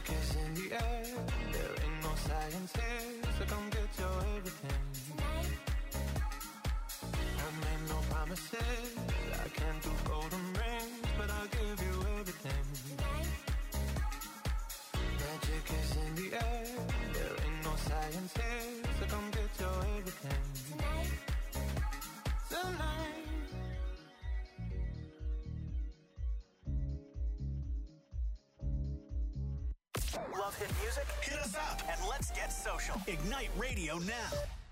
Magic is in the air. There ain't no science here, so come get your everything. I made no promises. I can't do golden rings, but I'll give you everything. Magic is in the air. There ain't no science here, so come get your everything. Tonight. Love hit music? Hit us up and let's get social. Ignite Radio now.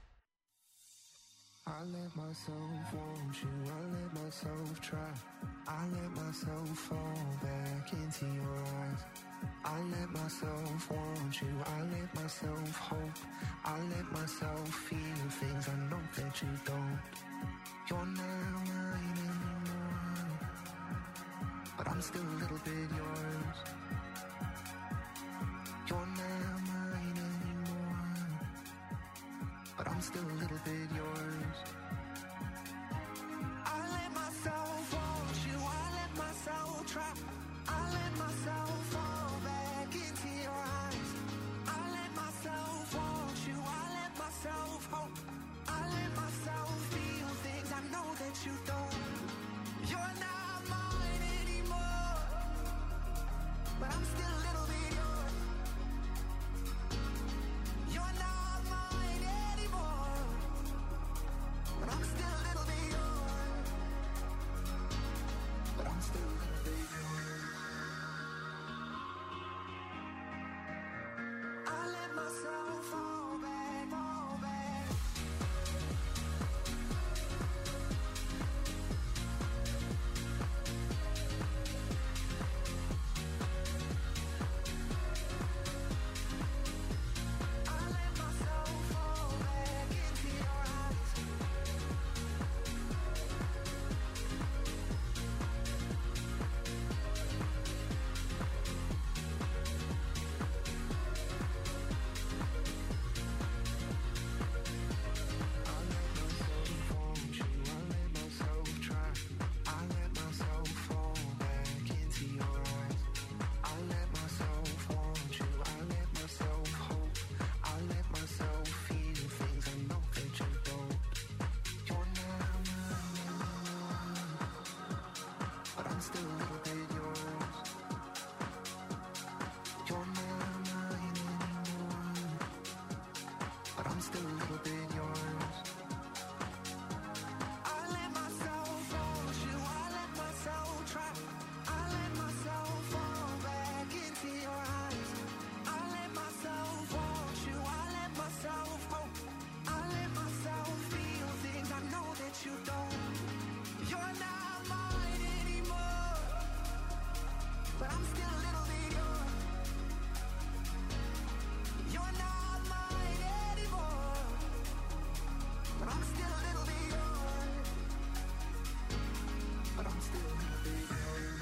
I let myself want you, I let myself try. I let myself fall back into your eyes. I let myself want you, I let myself hope. I let myself feel things I know that you don't. You're not mine anymore, but I'm still a little bit yours. You're not mine anymore, but I'm still a little bit yours. I let myself want you, I let myself try. I let myself fall back into your eyes. I let myself want you, I let myself hope. I let myself feel things I know that you don't. You're not mine anymore, but I'm still a little bit yours. You're not mine anymore, but I'm still a little bit yours. But I'm still a little bit yours. I let myself fall back, fall back. I let myself fall back into your eyes. I let myself want you, I let myself try. I let myself fall back into your eyes. I let myself want you, I let myself hope. I let myself feel things I know that you don't. You're not mine anymore, but I'm still a little bit yours. You're not mine anymore, but I'm still a little bit yours. I let myself want you, I let myself try. I let myself fall back into your eyes. I let myself want you, I let myself hope. I let myself feel things I know that you don't. You're not mine anymore, but I'm still a little bit yours. You're not mine anymore, but I'm still a little bit yours. But I'm still a little bit yours.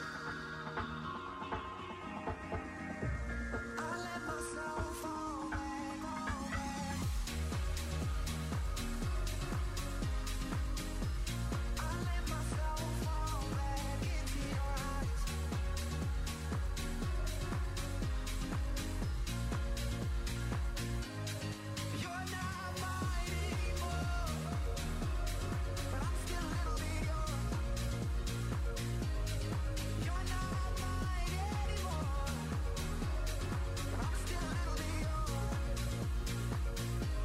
I let myself fall back, fall back. I let myself fall back into your eyes. You're not mine anymore, but I'm still a little bit yours. You're not mine anymore, but I'm still a little bit yours.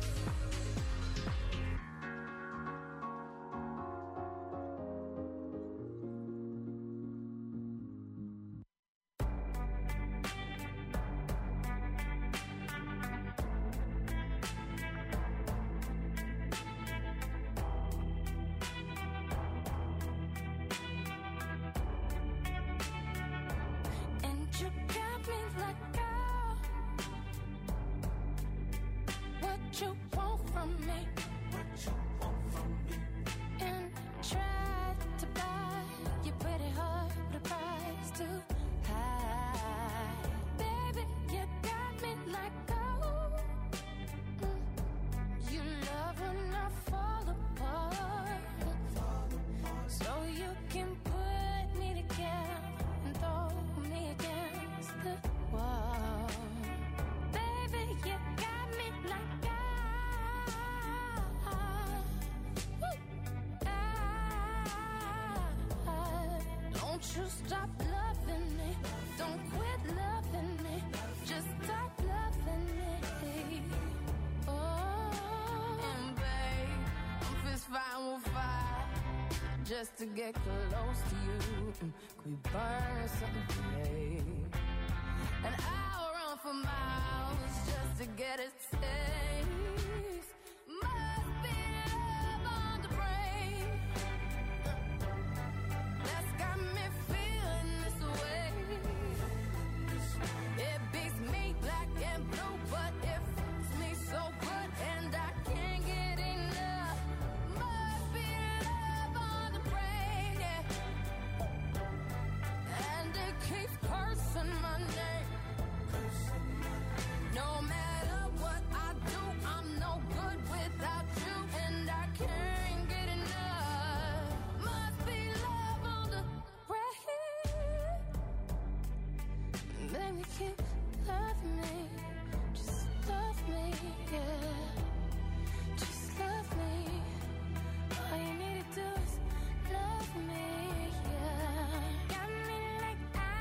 And you got me like, oh, what you want from me? What you want from me? And try to buy your pretty heart with a price too high. Baby, you got me like, oh, you love when I fall apart. So you can put me together and throw me against the wall. just to get close to you. Could we burn something today? And I'll run for miles just to get a taste. Must be love on the brain that's got me feeling this way. It beats me black and blue, but it fits me so good, and I can't get enough. Must be love on the brain, yeah. And it keeps cursing my name. No matter what I do, I'm no good without you, and I can't get enough. Must be love on the brain. Baby, keep loving me, just love me, yeah. Just love me. All you need to do is love me, yeah. Got me like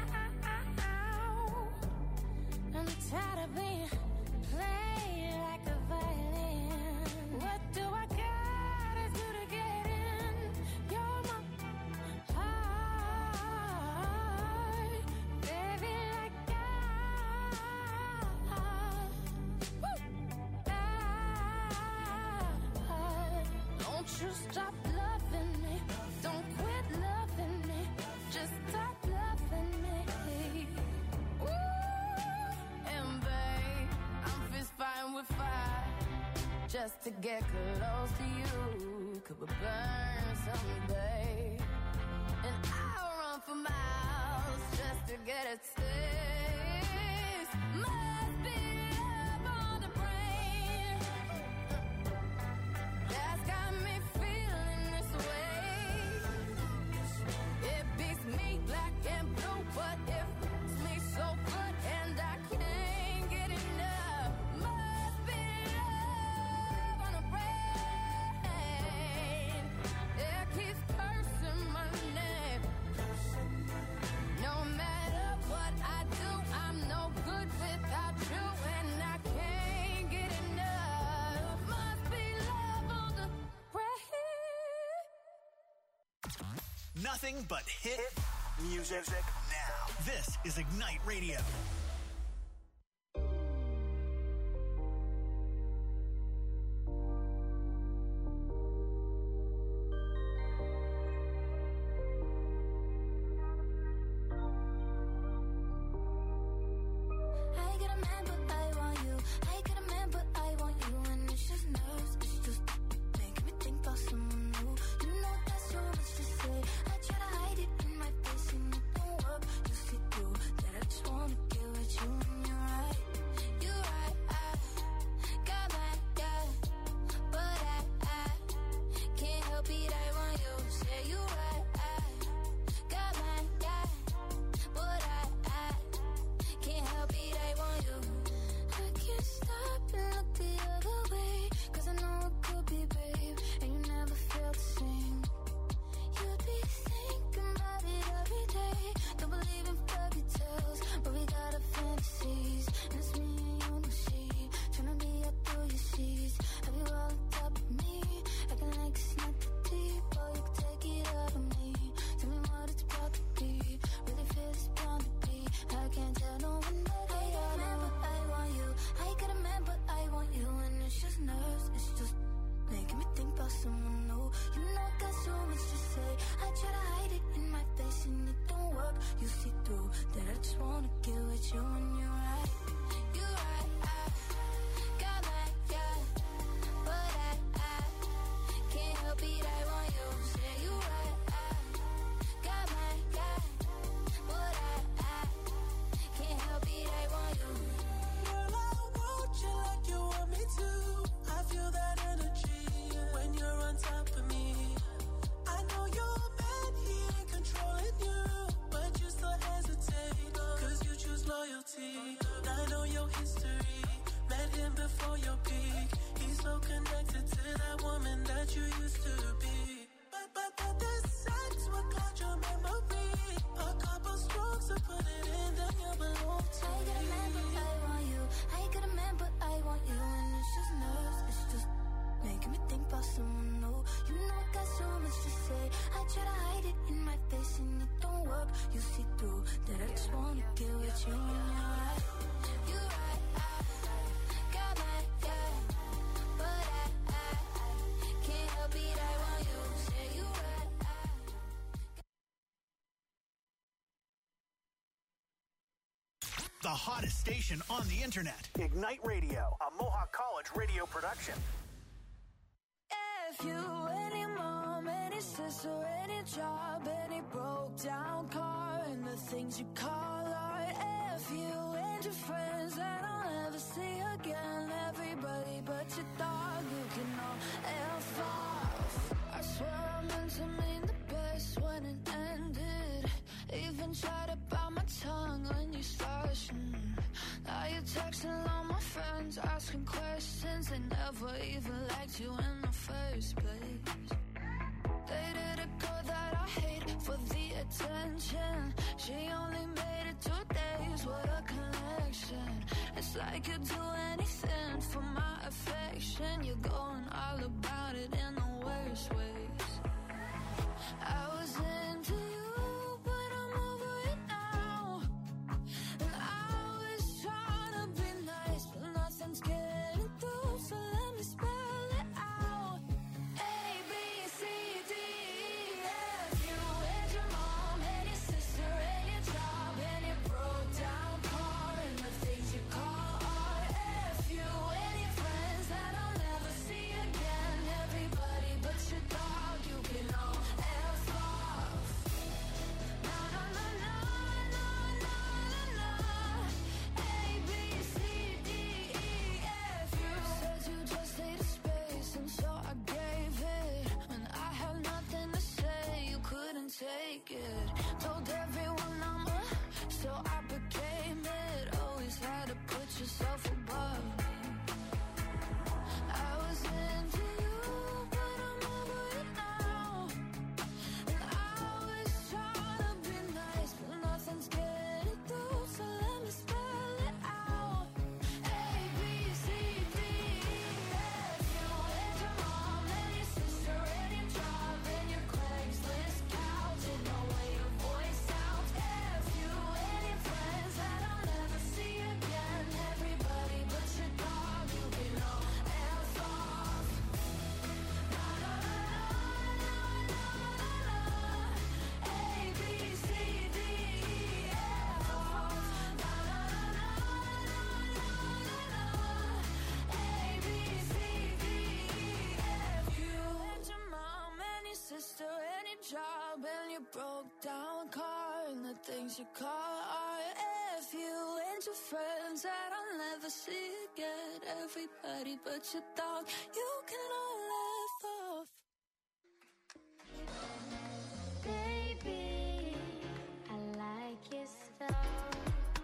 ow. I'm tired of being played like a violin. What do I gotta do to get in? You're my heart, baby, like don't you stop loving me, don't quit loving me, just stop loving me. And babe, I'm fist fighting with fire just to get close to you. Could we burn something, babe? And I'll run for miles just to get a taste. Must be love on the brain that's got me feeling this way. It beats me black and blue, but it fits me so good, and I can't get enough. Must be love on the brain. It keeps cursing my name. No matter what I do, I'm no good without you, and I can't get enough. Must be love on the brain. Nothing but hit music now. This is Ignite Radio. I get a man, but I want you. I get a man, but I want you. And it's just nerves, it's just making me think about someone new. You know that's so much to say. I try to hide it in my face and it don't work. You see through that I just wanna get with hottest station on the internet. Ignite Radio, a Mohawk College radio production. If you, any mom, any sister, any job, any broke down car, and the things you call art. If you and your friends that I'll never see again, everybody but your dog, you can all F off. I swear I meant to mean the best when it ended. Even tried to bite my tongue when you started. Now you're texting all my friends, asking questions. They never even liked you in the first place. Dated a girl that I hate for the attention. She only made it 2 days, what a connection. It's like you'd do anything for my affection. You're going all about it in the worst ways. I was into you, but I'm over it now. And I was trying to be nice, but nothing's getting through, so let me spell it out. A, B, C, D, E, F. You and your mom, and your sister, and your job, and your broke down car, and the things you call art. F. You and your friends that I'll never see again. Everybody but your dog, you can all F off. Na na na na na na na na. A, B, C, D, E, F. You said you just needed space, and so I gave it. When I had nothing to say, you couldn't take it. Told everyone I'm a, so I became it. Always had to put yourself above me. I was into you, but I'm over it now. And I was trying to be nice, but nothing's getting through, so let me spell it out. A, B, C, D, E, F. You and your mom, and your sister, and your job, and your Craigslist couch, and the way your voice sounds. F. You and your friends that I'll never see again. Everybody but your dog, you can all F off. Na na na na na na na. A, B, C, D, E, F off. Na na na na na na na. A, B, C, D, E, F. You and your mom, and your sister, and your job, and your broke down car, and the things you call art. F. You and your friends that I'll never see again. Everybody but your dog, you can all F off. Baby, I like your style.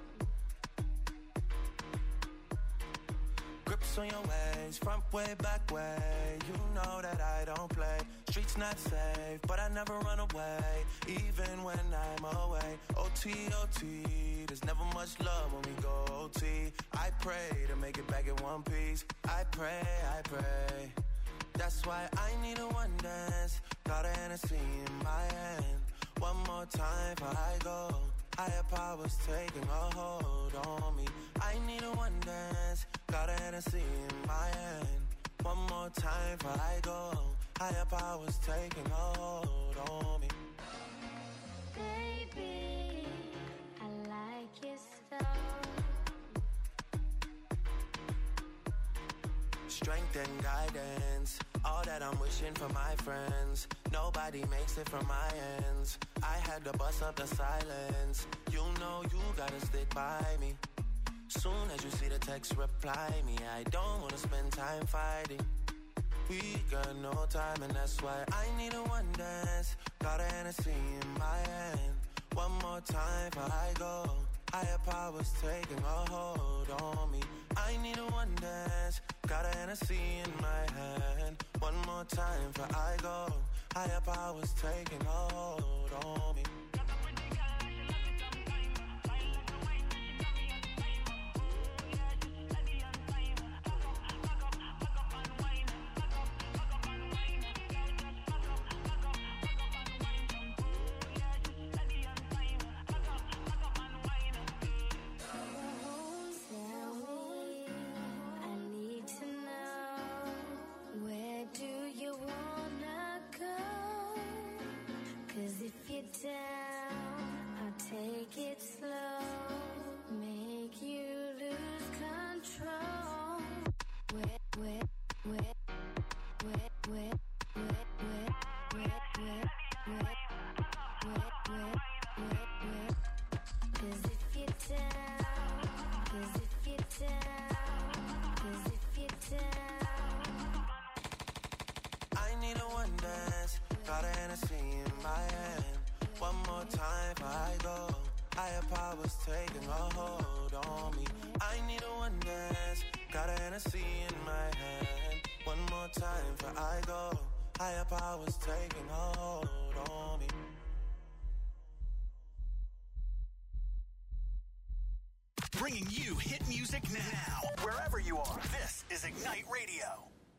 Grips on your ways, front way, back way. You know that I don't play. Streets not safe, but I never run away, even when I'm away. OT, OT, there's never much love when we go OT. I pray to make it back in one piece. I pray, I pray. That's why I need a one dance. Got a Hennessy in my hand. One more time before I go. Higher powers taking a hold on me. I need a one dance. Got a Hennessy in my hand. One more time before I go. Higher powers taking a hold on me. Baby, I like your style. Strength and guidance, all that I'm wishing for my friends. Nobody makes it from my ends. I had to bust up the silence. You know you gotta stick by me. Soon as you see the text, reply me. I don't wanna spend time fighting. We got no time, and that's why I need a one dance. Got a Hennessy in my hand. One more time before I go. Higher powers taking a hold on me. I need a one dance. Got a Hennessy in my hand. One more time before I go. Higher powers taking a hold on me. If you're down Hennessy in my hand. One more time before I go. Higher powers taking a hold on me. I need a one dance. Got a Hennessy in my hand. One more time before I go. Higher powers taking a hold on me. Bringing you hit music now. Wherever you are, this is Ignite Radio.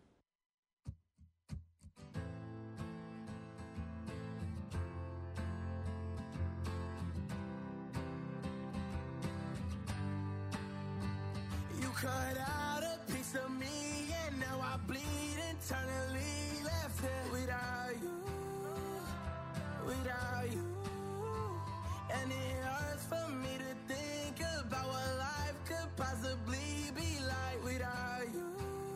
You cut out a piece of me and now I bleed internally. Left here without you, without you. And it hurts for me to think about what life could possibly be like without you,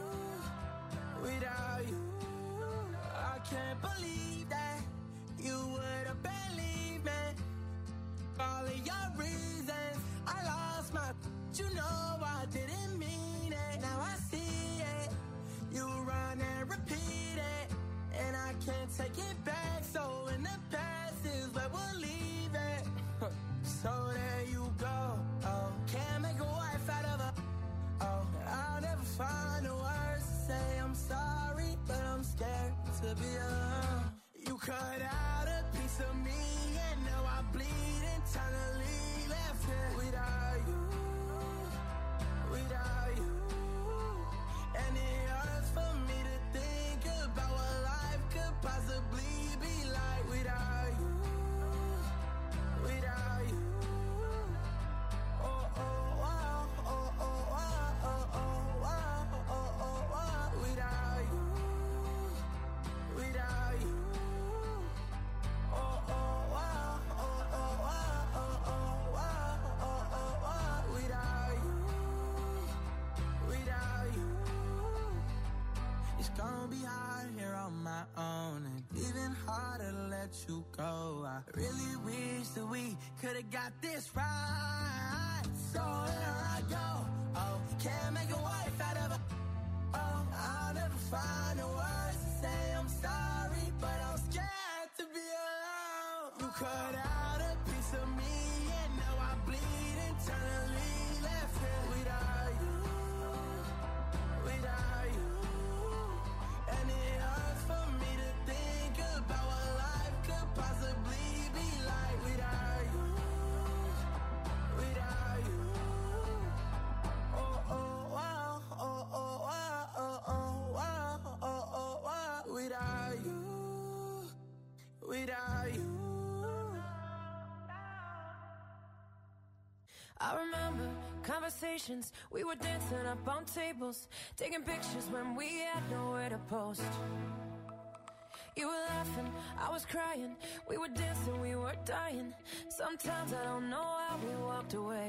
without you. I can't believe that you would have believed me. All of your reasons, I lost my, you know I didn't mean it. Now I see it. You run and repeat it, and I can't take it back. So in the past is where we'll leave it. So there you go. Oh, can't make a wife out of her. Oh, I'll never find the words to say I'm sorry, but I'm scared to be alone. You cut out a piece of me, and now I bleed internally. Left here without you, without you. And it hurts for me to think about what life could possibly be like without you, without you. Oh, oh, wow, oh, oh, wow, oh, oh, wow, oh, oh, wow. Without you, without you. Oh, oh, wow, oh, oh, wow, oh, oh, wow, oh, oh, wow. Without you, without you. It's gonna be hard here on my own, and even harder to let you go. I really wish that we could've got this right. So here I go. Oh, can't make a wife out of her. Oh, I'll never find the words to say I'm sorry, but I'm scared to be alone. You cut out a piece of me, and now I bleed internally. Left here without you, without you. And it hurts for me to think about what life could possibly be like without you, without you. Oh, oh, wow, oh, oh, wow, oh, oh, wow, oh, oh, wow. Without you, without you. I remember conversations, we were dancing up on tables, taking pictures when we had nowhere to post. You were laughing, I was crying, we were dancing, we were dying. Sometimes I don't know how we walked away.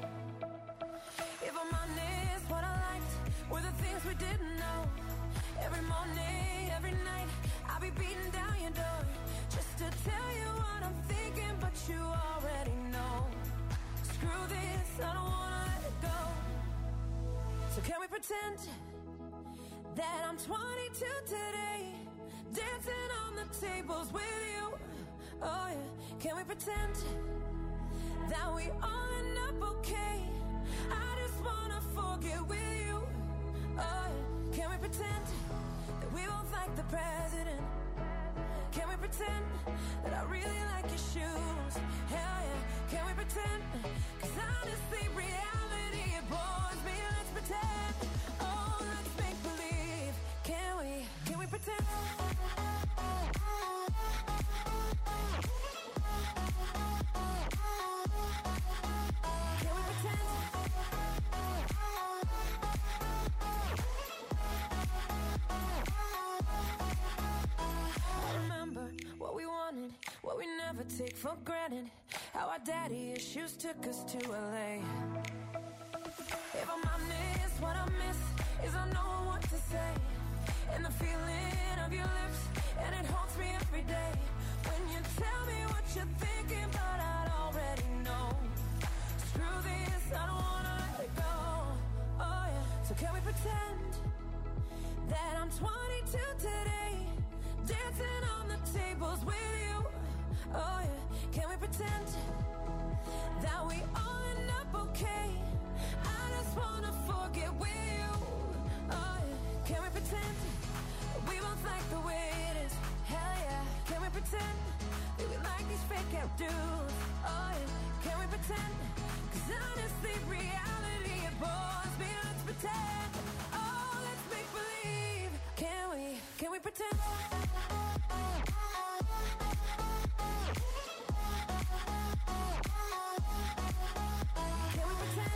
If I'm honest, what I liked were the things we didn't know. Every morning, every night, I'll be beating down your door just to tell you what I'm thinking, but you already know. Screw this, I don't wanna let it go. So can we pretend that I'm 22 today, dancing on the tables with you? Oh yeah, can we pretend that we all end up okay? I just wanna forget with you. Oh yeah, can we pretend that we both like the president? Can we pretend that I really like your shoes? Hell yeah, can we pretend? 'Cause honestly, reality, it bores me. Let's pretend. Oh, let's make believe. Can we pretend? Can we pretend? I remember what we wanted, what we never take for granted. How our daddy issues took us to LA. If I'm honest, what I miss is I know what to say, and the feeling of your lips, and it haunts me every day. When you tell me what you're thinking, but I'd already know. Screw this, I don't wanna let it go. Oh yeah, so can we pretend that I'm 22 today, dancing on the table troubles with you. Oh yeah, can we pretend that we all end up okay? I just wanna forget with you. Oh yeah, can we pretend that we both like the way it is? Hell yeah, can we pretend that we like these fake out dudes? Oh yeah, can we pretend? 'Cause honestly, reality it bores me. Let's pretend. Oh, let's make believe. Can we pretend? Can we pretend?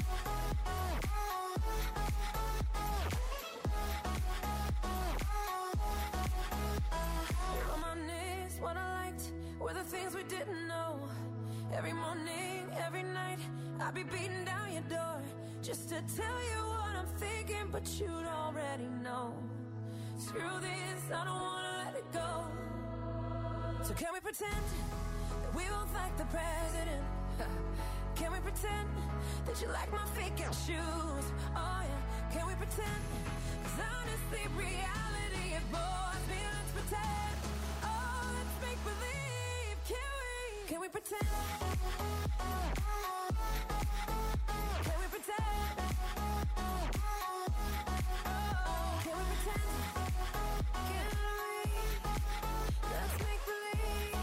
Reminisce what I liked were the things we didn't know. Every morning, every night, I'd be beating down your door just to tell you what I'm thinking, but you'd already know. Screw this, I don't wanna let it go. So can we pretend that we both like the president? Can we pretend that you like my fake out shoes? Oh yeah, can we pretend? 'Cause honestly, reality it bores me. Let's pretend. Oh, let's make believe. Can we pretend? Can we pretend? Oh, can we pretend? Can we? Let's make believe.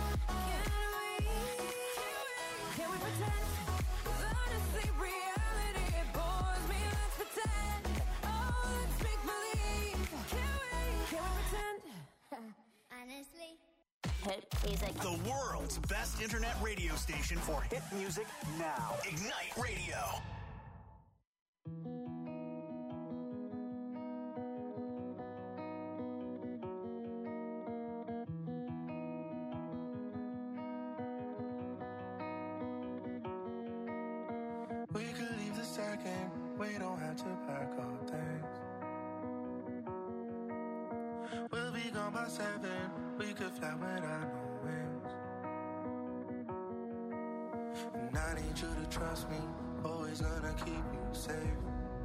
Can we pretend? 'Cause honestly, reality it bores me. Let's pretend. Oh, let's make believe. Can we pretend? Honestly. Hit music. The world's best internet radio station for hit music now. Ignite Radio. We could leave the second, we don't have to pack our things. We'll be gone by 7, we could fly without no wings. And I need you to trust me, always gonna keep you safe.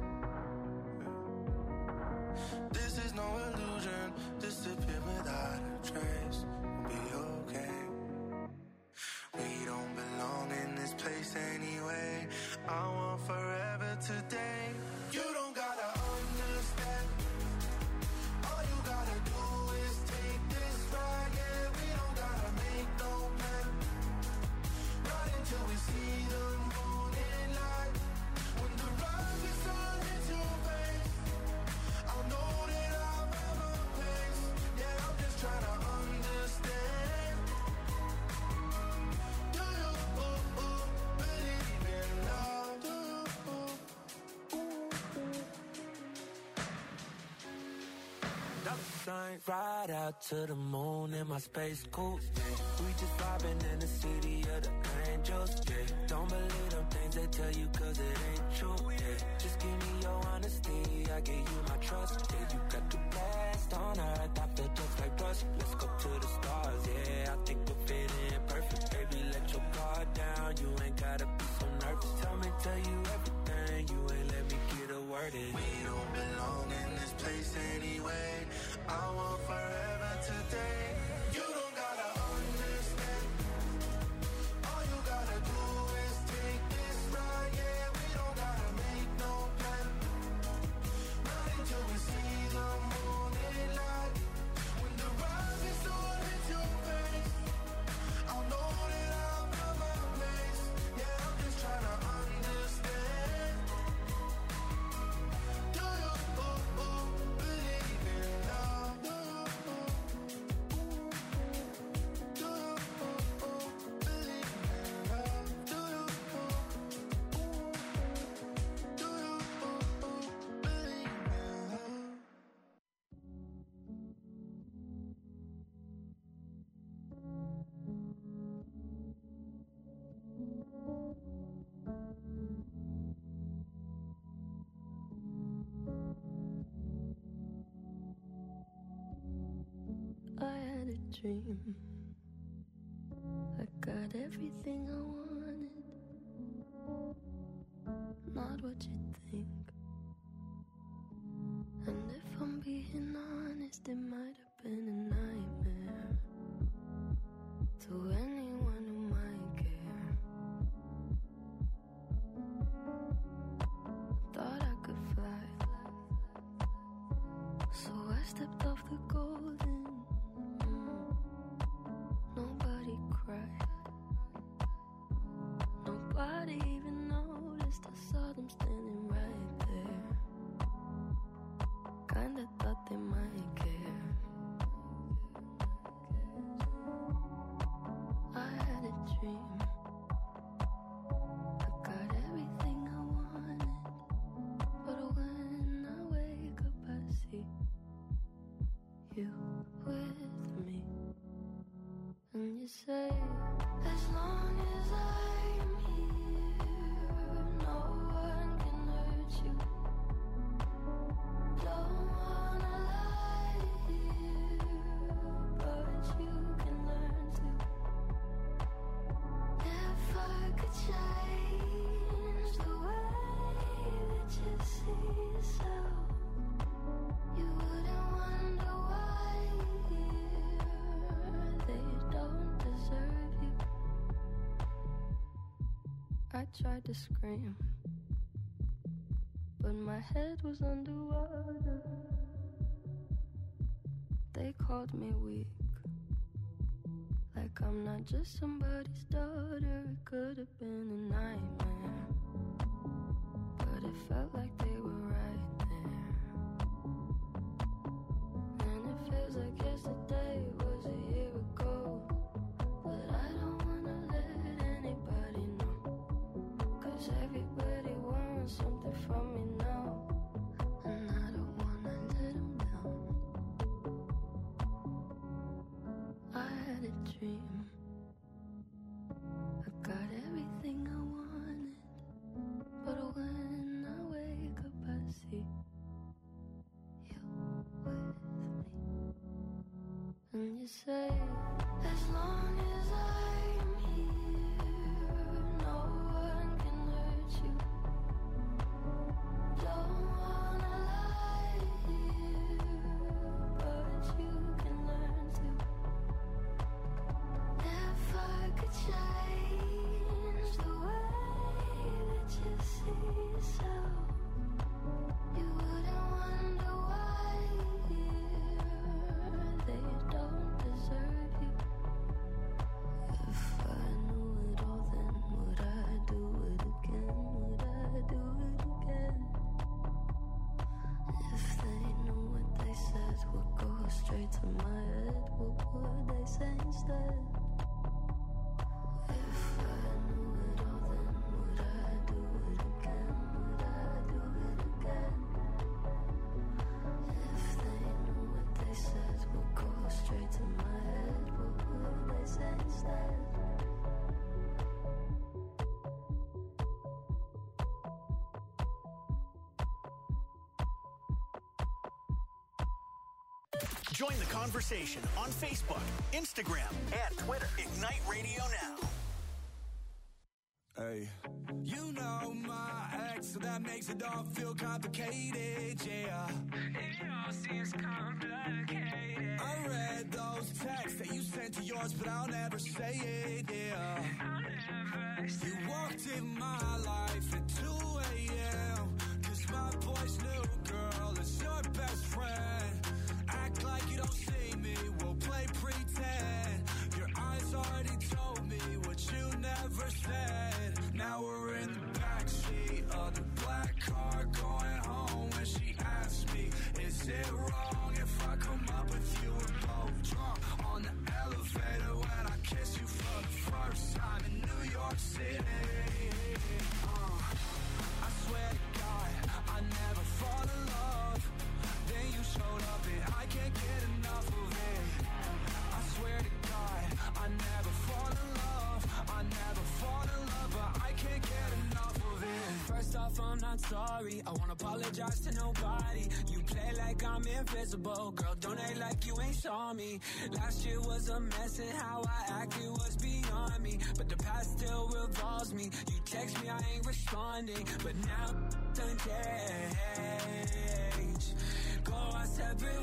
This is no illusion, disappear without a trace. We'll be okay. We don't belong in this place anyway. I want forever today. You don't gotta understand. All you gotta do is take this ride. Yeah, we don't gotta make no plan. Right until we see the morning light. When the rising sun hits your face, I'll know that I'm at my place. Yeah, I'm just trying to understand. Do you believe in love? Do you? Ride out to the moon in my space coupe. We just vibing in the city of the angels. Yeah. Don't believe them things they tell you 'cause it ain't true. Yeah. Just give me your honesty, I give you my trust. Yeah, you got the best on earth, I feel just like rust. Let's go to the stars, yeah, I think we're fitting perfect. Baby, let your guard down, you ain't gotta be so nervous. Tell you everything, you ain't let me get a word in. We don't belong in this place anyway. I want forever today. You don't gotta understand. All you gotta do is take this ride. Yeah, we don't gotta make no plan. Not until we see the morning light. When the rising sun hits your face, I'll know that I'm at my place. Yeah, I'm just trying to understand. Do you believe in love? Do you believe in love? Do you believe in love? I had a dream. I got everything I wanted. Not what you think. And if I'm being honest, it might have been a nightmare. stepped off the golden. Nobody cried. Nobody even noticed. I saw them standing right there. Kinda thought they might care. I had a dream. I got everything I wanted. But when I wake up I see you with me. And you say, as long as I'm here, no one can hurt you. Don't wanna lie here, but you can learn to. If I could change the way that you see yourself, you wouldn't wonder why they don't deserve you. I tried to scream, but my head was underwater. They called me weak, like I'm not just somebody's daughter. It could have been a nightmare, but it felt like they were right there. And it feels like yesterday was a year ago, but I don't wanna let anybody know, 'cause everybody wants something from me now, and I don't wanna let them down. I had a dream. I got everything I wanted, but when I wake up I see you with me. And you say, as long as I'm here, no one can hurt you. Don't wanna lie here, but you can learn to. If I could change the way that you see yourself, you wouldn't wonder why they don't deserve you. If I knew it all, then would I do it again? Would I do it again? If they knew what they said would go straight to my head, what would they say instead? If I knew it all, then would I do it again? Would I do it again? If they knew what they said would go straight to my head, what would they say instead? Join the conversation on Facebook, Instagram, and Twitter. Ignite Radio Now. Hey. You know my ex, so that makes it all feel complicated, yeah. It all seems complicated. I read those texts that you sent to yours, but I'll never say it, yeah. I'll never say you walked in my life at 2 a.m. 'cause my boy's new girl is your best friend. Act like you don't see me, we'll play pretend. Your eyes already told me what you never said. Now we're in the backseat of the black car going home when she asked me, is it wrong if I come up with you and both drunk on the elevator when I kiss you for the first time in New York City? I swear to God, I never fall in love. Then you showed up and I can't get enough of it. I swear to God, I never fall in love. I never fall in love, but I can't get enough of it. First off, I'm not sorry. I won't apologize to nobody. You play like I'm invisible. Girl, don't act like you ain't saw me. Last year was a mess and how I acted was beyond me. But the past still revolves me. You text me, I ain't responding. But now done change. Go our separate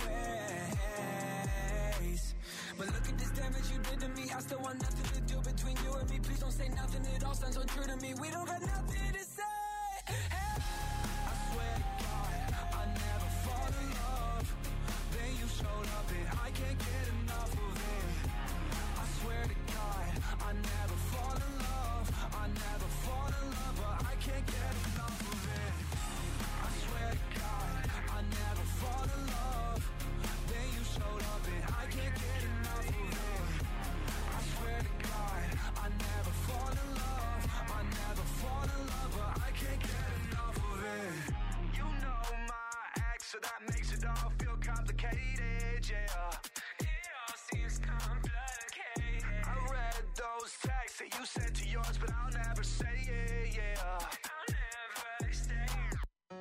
ways. But look at this damage you did to me. I still want nothing to do between you and me. Please don't say nothing, it all sounds untrue to me. We don't got nothing to say. Hey. I swear to God, I never fall in love. Then you so that makes it all feel complicated, yeah. It all seems complicated. I read those texts that you sent to yours, but I'll never say it, yeah. I'll never say it.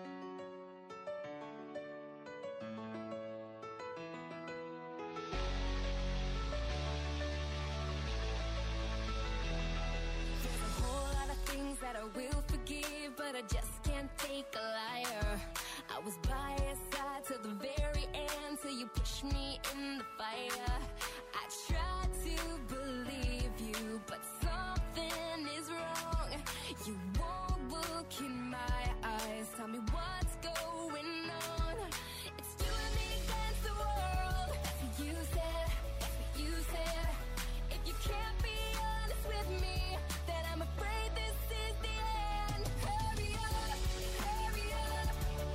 There's a whole lot of things that I will forgive, but I just can't take a liar. I was by your side till the very end, till you pushed me in the fire. I tried to believe you, but something is wrong. You won't look in my eyes, tell me what's going on. It's you and me against the world. That's what you said, that's what you said. If you can't be honest with me, then I'm afraid this is the end. Hurry up, hurry up.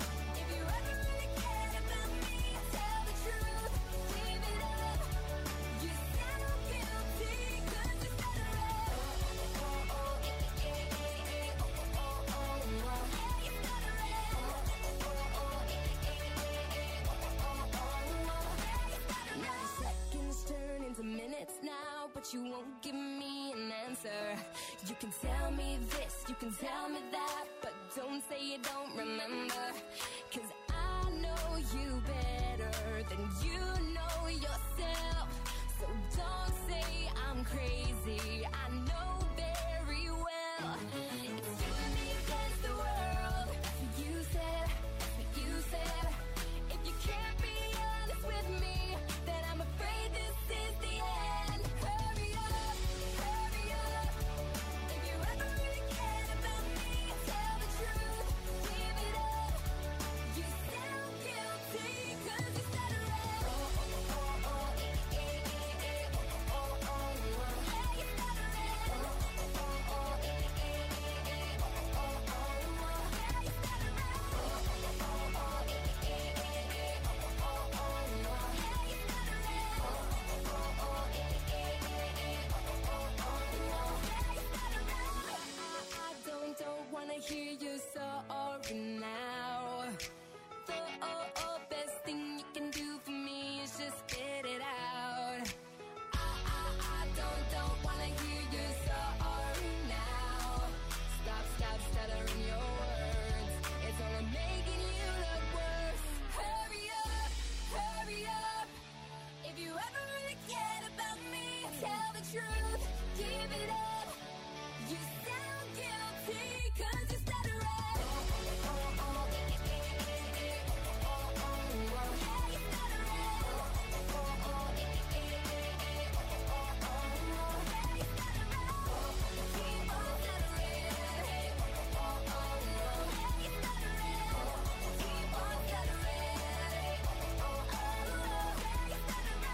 If you ever really care about me, tell the truth, give it up. You sound guilty, cause you said it right. Oh, oh, oh, eh, eh, eh, eh, oh, oh, oh, oh, yeah, you said it right. Oh, oh, oh, eh, eh, eh, eh, oh, oh, oh, yeah, you said it right. Now seconds turn into minutes now, but you won't give me an answer. You can tell me this, you can tell me that, but don't say you don't remember. Cause I know you better than you know yourself. So don't say I'm crazy, I know very well. It's you and me against the world. That's what you said, that's what you said. If you can't be honest with me, then I'm afraid this is the end. Hurry up, hurry up. If you ever really cared about me, tell the truth, give it up. You sound guilty, cause you said it right. Oh, oh, oh, oh, eh, eh, eh, eh, oh, oh, oh, yeah, you said it right. Oh, oh, oh, eh, eh, eh, eh, oh, oh, oh, yeah, you said it right. Oh, oh, oh, eh, eh, eh, eh, oh, oh, oh, yeah, you said it right. Oh, oh, eh, eh, eh, eh, oh, oh, oh, yeah, you said it right. I don't wanna hear you sorry now. The best thing you can do for me is just spit it out. I don't wanna hear you sorry now. Stop stuttering your words. It's only making you look worse. Hurry up, hurry up. If you ever really cared about me, tell the truth, give it up. You sound guilty, cause you said it right. Oh, oh, oh, eh, eh, eh, eh, oh, oh, oh, yeah, you said it right. Oh, oh, oh, eh, eh, eh, eh, oh, oh, oh, yeah, you said it right. Keep on said it right. Oh, oh, oh, yeah, you said it right. Keep on said it right. Oh, oh, yeah, you said it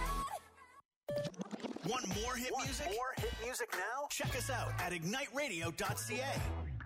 right. Want more hit music? More hit music now? Check us out at igniteradio.ca.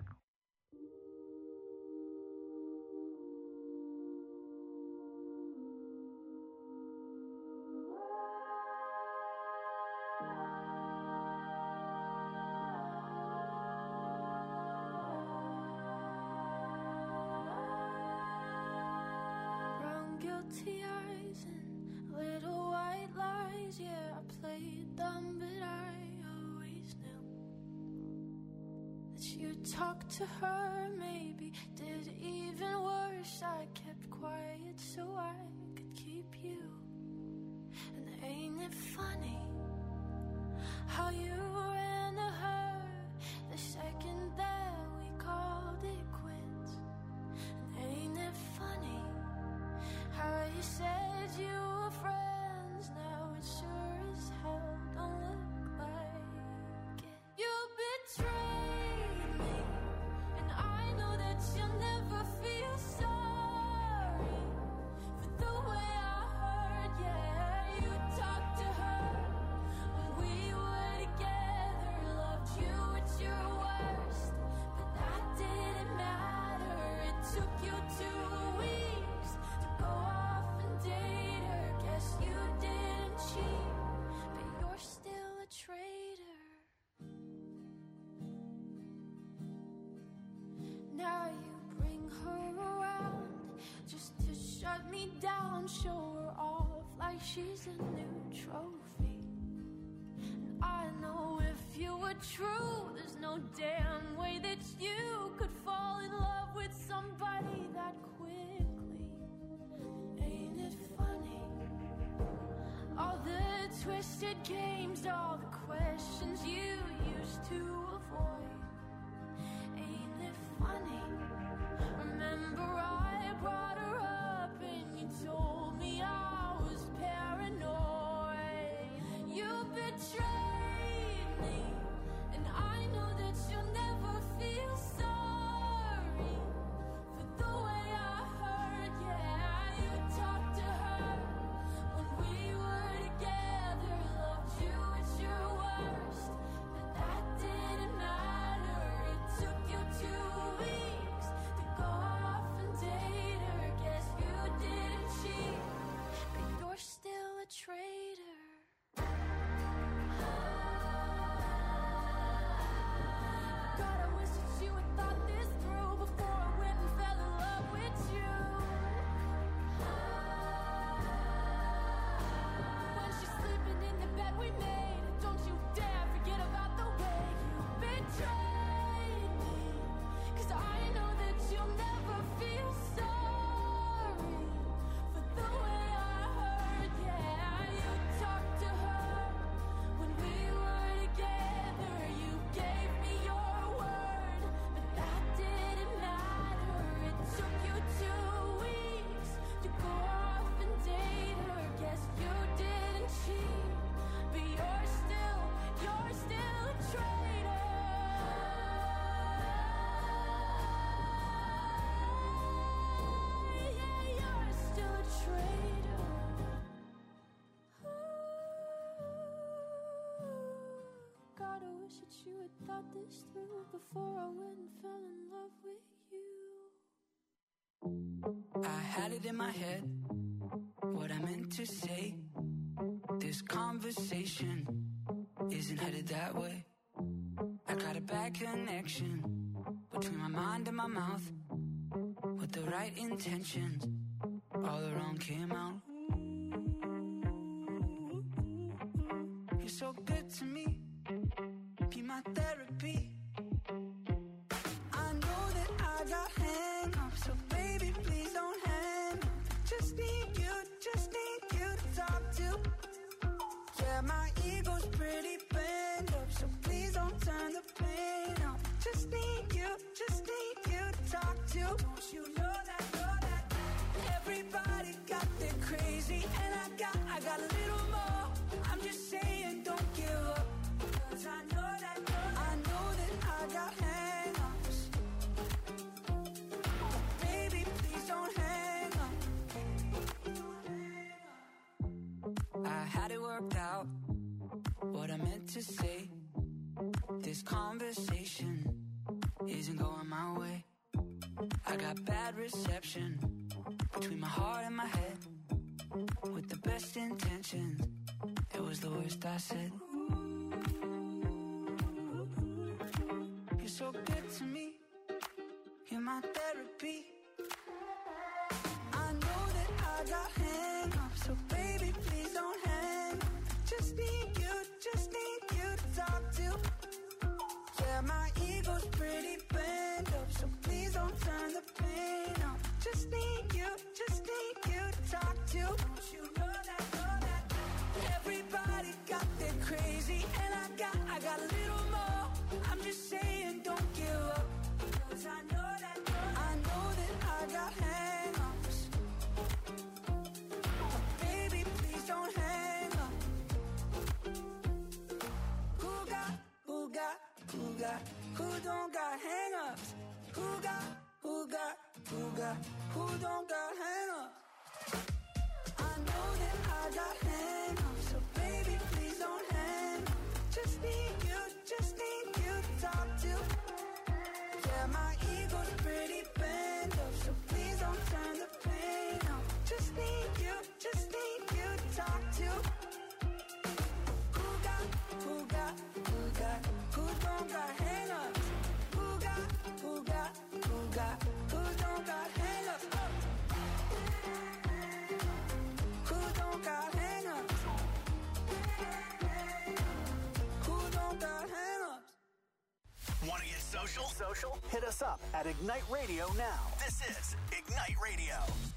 Brown guilty eyes and little white lies. Yeah, I played dumb, but I always knew that you'd talk to her. Maybe did even worse. I kept quiet so I could keep you. And ain't it funny how you ran to her the second that we called it quits? And ain't it funny how you said you were friends? Now it sure as hell don't look like it. You betrayed me, and I know that you'll never feel sorry for the way I heard. Yeah, you talked to her when we were together, loved you at your worst, but that didn't matter. It took you 2 weeks to go off and date her. and show her off like she's a new trophy. And I know if you were true, there's no damn way that you could fall in love with somebody that quickly. Ain't it funny? All the twisted games, all the questions you used to avoid. Ain't it funny? Remember I brought her up and you told me I was paranoid. You betrayed me, and I know that you'll never feel sorry for the way I hurt. Yeah, you talked to her when we were together, loved you at your worst, but that didn't matter. It took you 2 weeks to go off and date her. Guess you didn't cheat, but you're still a traitor. God, I wish that you had thought this through before I went and fell in love with you. When she's sleeping in the bed we made, don't you dare forget about the way you betrayed me. 'Cause I know that you'll never feel sorry for the way I hurt. Yeah, you talked to her when we were together. You gave me your word, but that didn't matter. It took you 2 weeks to go off and date her. Guess you didn't cheat, but you're still a traitor. Yeah, you're still a traitor. God, I wish that you had thought this through before I went and fell in love with you. I had it in my head, what I meant to say. This conversation isn't headed that way. I got a bad connection between my mind and my mouth. With the right intentions, all the wrong came out. You're so good to me, be my therapy. I know that I got hang-ups, so baby, please don't hang up. Just need you to talk to. Yeah, my ego's pretty bent up, so please don't turn the pain up. Just need you to talk to. Don't you know that, everybody got their crazy, and I got a little more. I'm just saying, don't give up, 'cause I know that I got hang-ups. Baby, please don't hang up. I had it worked out, what I meant to say. This conversation isn't going my way. I got bad reception between my heart and my head. With the best intentions, it was the worst I said. You're so good to me, you're my therapy. I know that I got hang-ups, so baby, please don't hang up. Just need you to talk to. Yeah, my ego's pretty bent up, so please don't turn the pain up. Just need you to talk to. Don't you know that, everybody got their crazy, and I got a little more. I'm just saying, don't give up, 'cause I know that I got hang-ups. Baby, please don't hang up. Who don't got hang-ups? Who don't got hang-ups? I know that I got hang-ups, so baby, please don't hang up. Just need you to talk to. Yeah, my ego's pretty bent up, so please don't turn the pain up. Just need you to talk to. Who don't got hang-ups? Who don't got hang-ups? social? Hit us up at Ignite Radio now. This is Ignite Radio.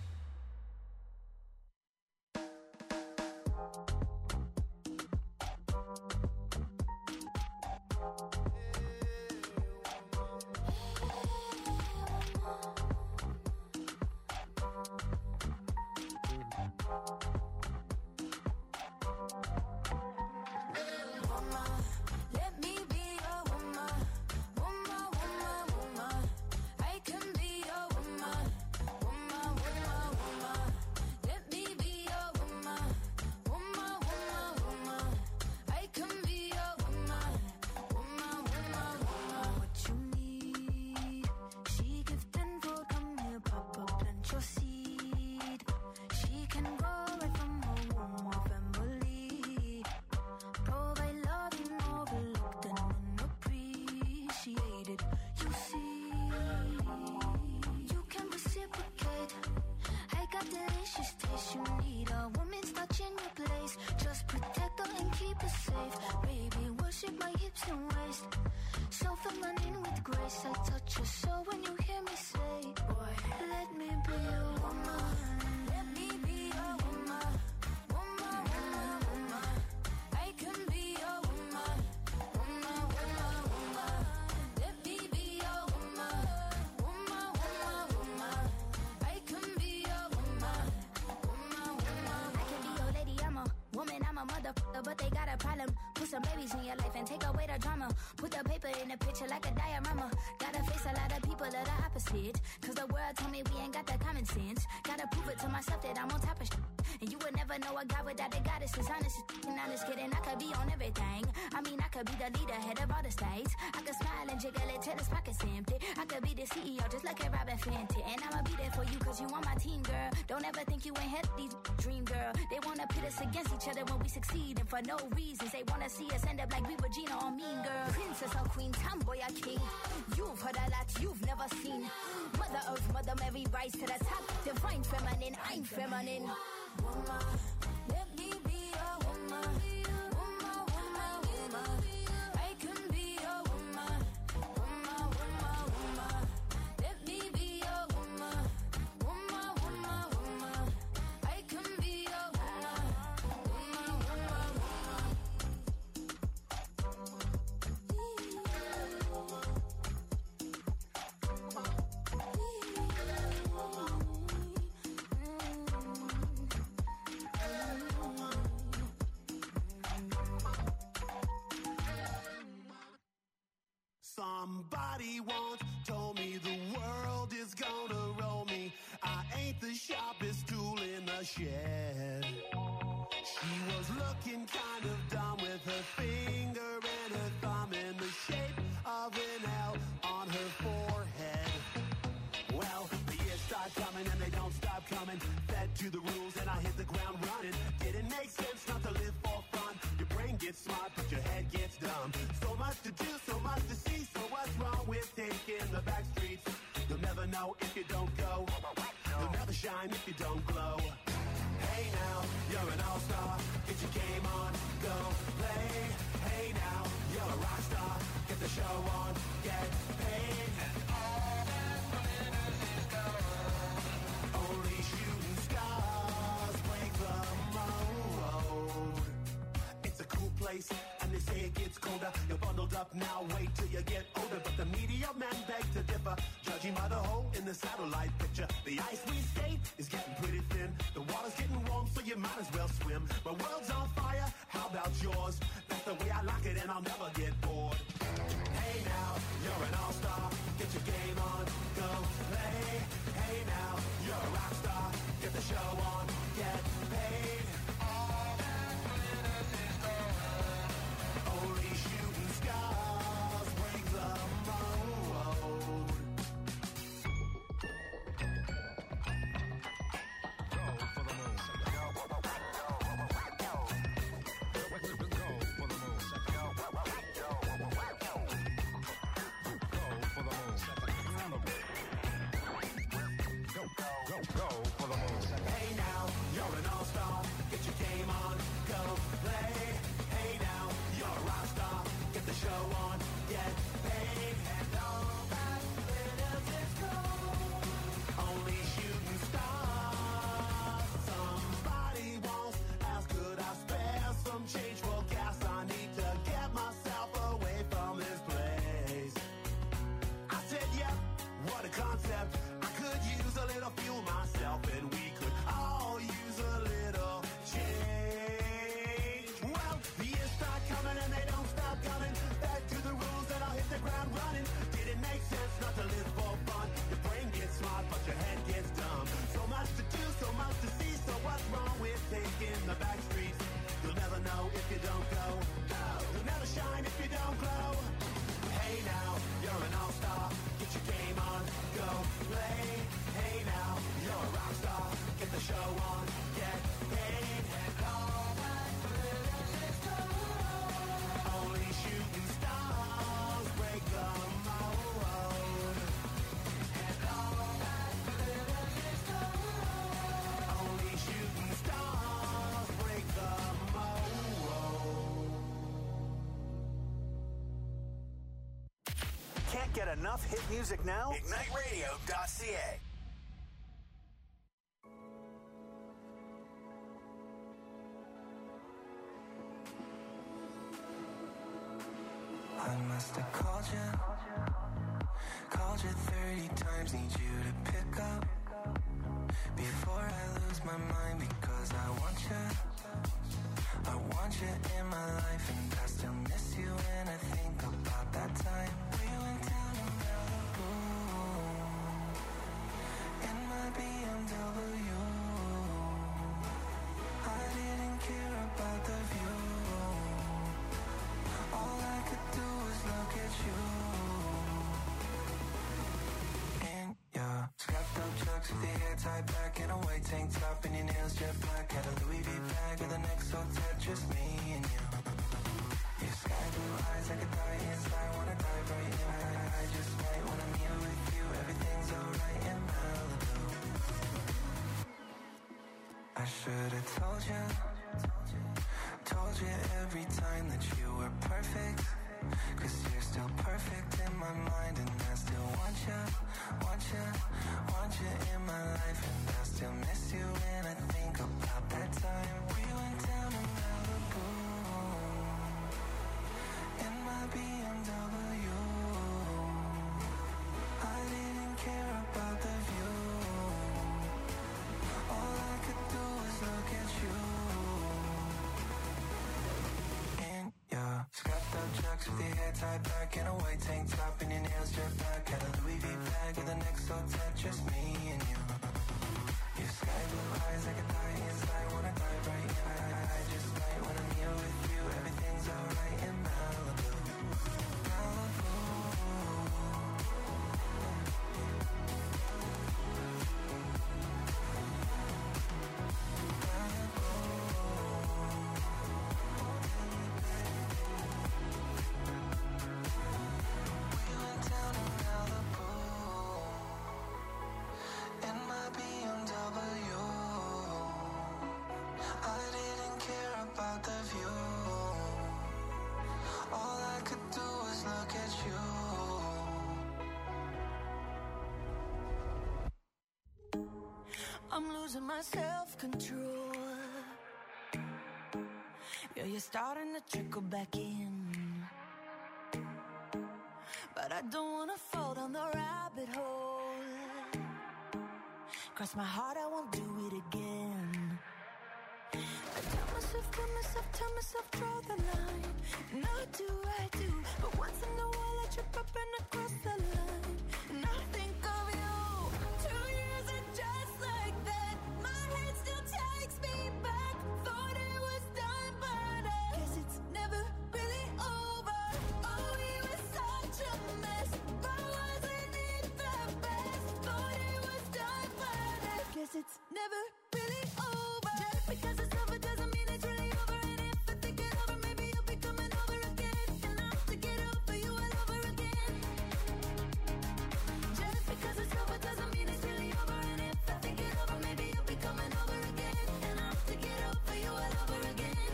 But they got a problem. Put some babies in your life and take away the drama. Put the paper in the picture like a diorama. Gotta face a lot of people that are opposite. Cause the world told me we ain't got that common sense. Gotta prove it to myself that I'm on top of shit. And you would never know a guy without a goddess is honest. And honest kidding, I could be on everything. I mean, I could be the leader, head of all the states. I could smile and jiggle it till his pockets empty. I could be the CEO, just like a Robin Fenty. And I'ma be there for you cause you on my team, girl. Don't ever think you ain't had these dream, girl. They wanna pit us against each other when we succeed. And for no reasons, they wanna see us end up like we Regina or Mean Girl. Princess or queen, tomboy or king. You've heard a lot you've never seen. Mother Earth, Mother Mary, rise to the top. Divine feminine, I'm feminine. Woman, let me be a woman. Woman, woman, woman. I can be a woman. Woman, woman, woman. Let me be a woman. Woman, woman, woman. I can be a woman. Woman, woman, woman. Somebody once told me the world is gonna roll me. I ain't the sharpest tool in the shed. She was looking kind of dumb with her finger and her thumb in the shape of an L on her forehead. Well, the years start coming and they don't stop coming. Fed to the rules and I hit the ground running. Didn't make sense not to live for fun. Your brain gets smart but your head gets dumb. So much to do, so much to see. So what's wrong with taking the back streets? You'll never know if you don't go. You'll never shine if you don't glow. Hey now, you're an all-star. Get your game on, go play. Hey now, you're a rock star. Get the show on, get paid. And all that glitters is gold. Only shooting stars break the mold. It's a cool place, and they say it gets colder. You're bundled up now, wait till you get older. But the media men beg to differ, judging by the hole in the satellite picture. The ice we skate is getting pretty thin. The water's getting warm, so you might as well swim. My world's on fire, how about yours? That's the way I like it, and I'll never get bored. Hey now, you're an all-star. Get your game on, go play. Hey now, you're a rock star. Get the show on, get paid. All that glitters is gold. Only shooting stars break the mold. get enough hit music now? IgniteRadio.ca. I must have called you 30 times, need you to pick up before I lose my mind, because I want you in my life, and I still miss you when I think about that time we went down to Malibu in my BMW. I didn't care about the view. All I could do was look at you. In your scrapped up chucks with your hair tied back in a white tank top and your nails jet black. Had a Louis V bag with an XO tat, just me and you. Your sky blue eyes, I could die inside, wanna dive right in. I just might when I'm here with you. Everything's alright in Malibu. I should've told you every time that you were perfect, 'cause you're still perfect in my mind, and I still want you in my life, and I still miss you when I think about that time we went down to Malibu in my BMW. I didn't care about the view. All I could do was look at you. Yeah, scrapped up chucks with your hair tied back in a white tank top and your nails jet black. Had a Louis V bag with an XO tat, just me and you. Your sky blue eyes, I could die inside, wanna dive right in. I just might when I'm here with you. Everything's alright in Malibu. Malibu. I'm losing my self-control. Yeah, you're starting to trickle back in, but I don't wanna fall down the rabbit hole. Cross my heart, I won't do it again. I tell myself, draw the line. And I do, but once in a while I trip up and I cross the line. And I think of you. 2 years and just like that, my head still takes me back. Thought it was done, but I guess it's never really over. Oh, we were such a mess, but wasn't it the best? Thought it was done, but I guess it's never really over. Just because it's over doesn't mean it's really over. And if I think it over, maybe you'll be coming over again. And I'll have to get over you all over again. Just because it's over doesn't mean it's really over. And if I think it over, maybe you'll be coming over again. And I'll have to get over you all over again.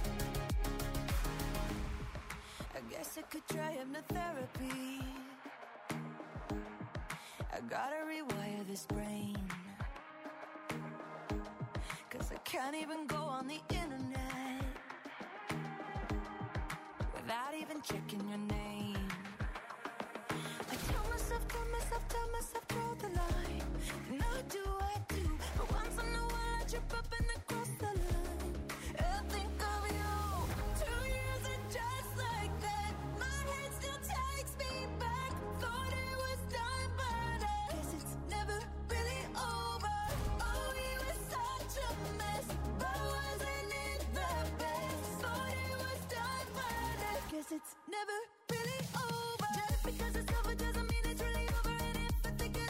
I guess I could try hypnotherapy. I gotta rewire this brain, 'cause I can't even go on the internet without even checking your name. I tell myself, draw the line. And I do, but once in a while I trip up and I cross the line. I think of you. 2 years and just like that, my head still takes me back. Thought it was done, but I guess it's never really over. Oh, we were such a mess, but wasn't it the best? Thought it was done, but I guess it's never really over. Just because it's over doesn't mean it's really over. And if I think it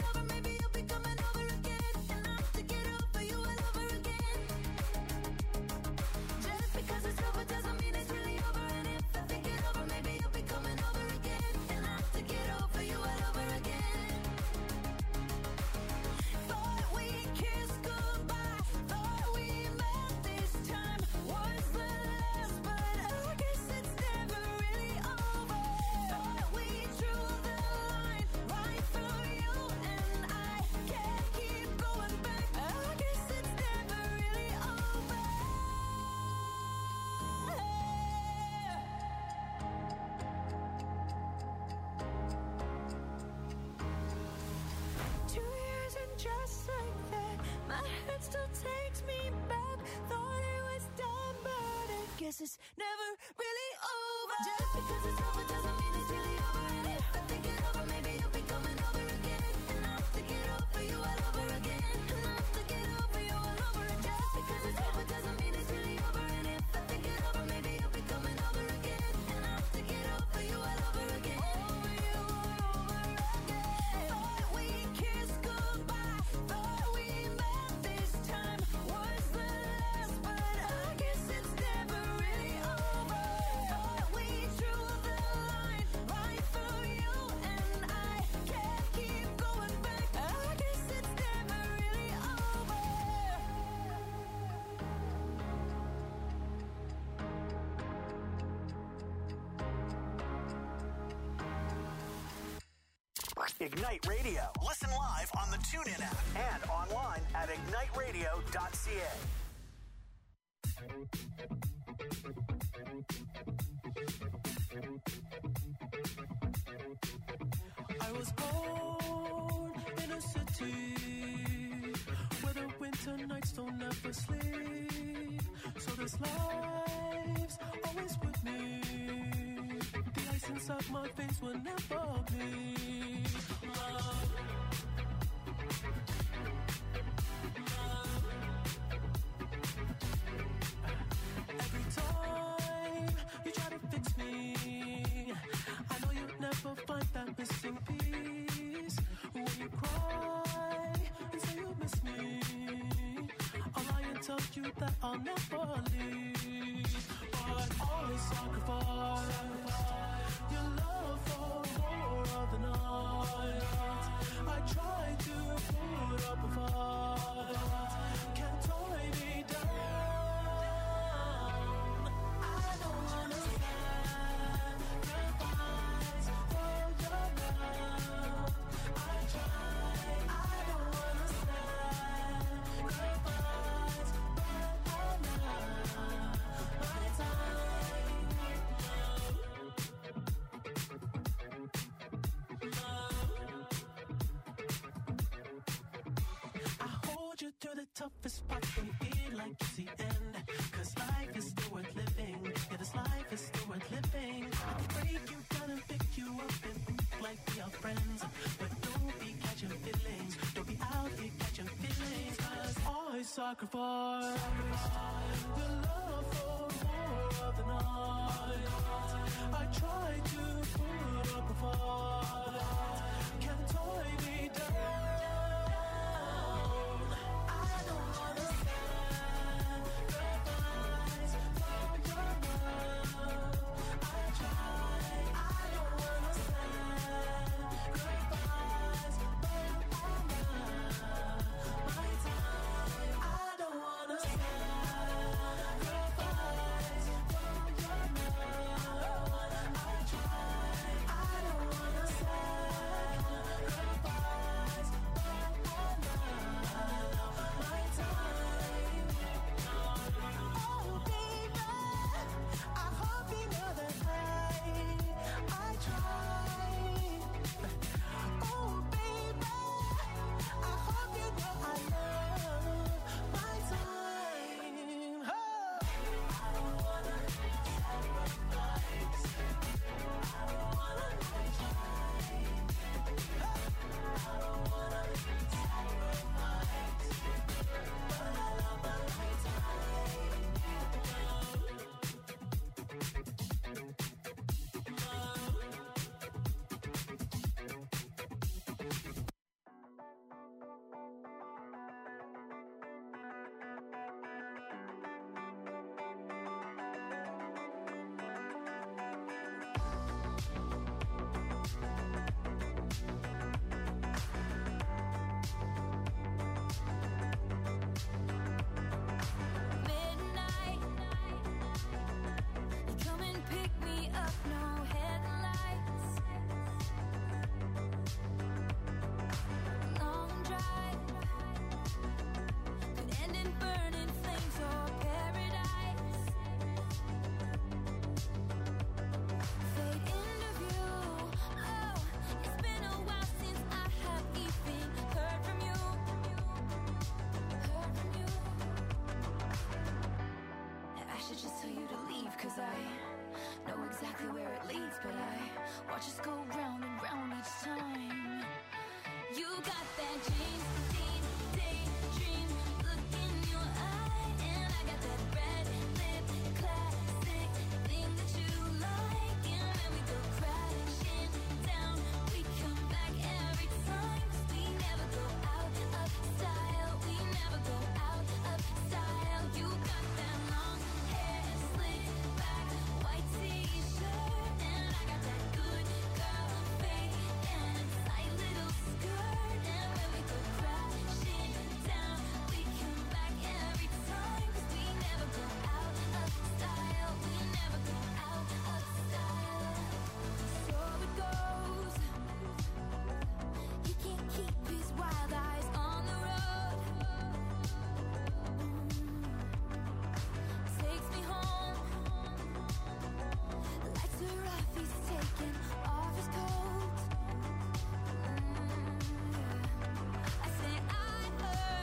guess it's never really over. Just because it's over doesn't mean it's really over. And if I think it over, maybe you'll be coming over again. And I'll have to get over you all over again. And I'll have to get over you all over again. Just because it's over doesn't mean it's really over. And if I think it over, maybe you'll be coming over again. And I'll have to get over you all over again. Over you all over again. Thought we kissed goodbye. Thought we met this time was the last, but I guess it's never really over. Thought we drew the line right through you and I can't keep going back. I guess it's never really over. Ignite Radio. Listen live on the TuneIn app and online at igniteradio.ca. I was born in a city where the winter nights don't ever sleep. So this life's always with me. The ice inside my face will never bleed. Love. Every time you try to fix me, I know you'll never find that missing piece. When you cry and say you miss me, I'll lie and tell you that I'll never leave. But always sacrifice your love for more of the night. I try to put up a fight, can't tie me down. I don't wanna sacrifice for your love. I try, I don't wanna sacrifice, but I'm not my time. I hold you through the toughest part and feel like it's the end. Cause life is still worth living. Yeah, this life is still worth living. I can break you down and pick you up and act like we are friends. But don't be catching feelings. Don't be out here catching feelings. Cause I sacrifice your love for more of the night. I try to put up a fight, can't tie me down. I don't wanna sacrifice for your love. I try, I don't wanna sacrifice, but I'm not my time. I don't wanna sacrifice for your love. I try, I don't wanna sacrifice, I know exactly where it leads, but I watch us go round and round each time. You got that jeans